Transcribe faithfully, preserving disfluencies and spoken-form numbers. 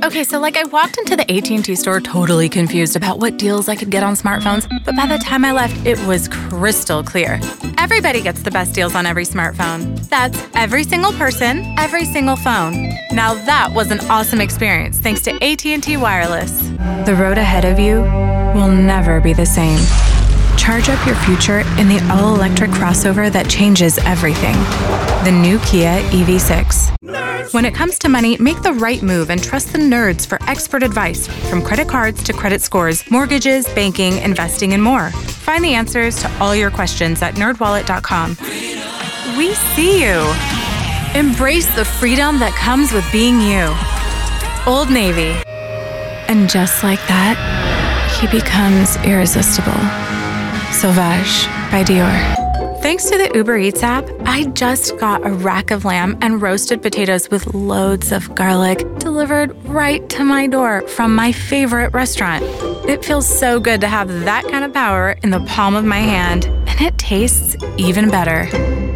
Okay, so like I walked into the A T and T store totally confused about what deals I could get on smartphones, but by the time I left, it was crystal clear. Everybody gets the best deals on every smartphone. That's every single person, every single phone. Now that was an awesome experience thanks to A T and T Wireless. The road ahead of you will never be the same. Charge up your future in the all-electric crossover that changes everything. The new Kia E V six. When it comes to money, make the right move and trust the nerds for expert advice, from credit cards to credit scores, mortgages, banking, investing, and more. Find the answers to all your questions at nerd wallet dot com. We see you. Embrace the freedom that comes with being you. Old Navy. And just like that, he becomes irresistible. Sauvage by Dior. Thanks to the Uber Eats app, I just got a rack of lamb and roasted potatoes with loads of garlic delivered right to my door from my favorite restaurant. It feels so good to have that kind of power in the palm of my hand, and it tastes even better.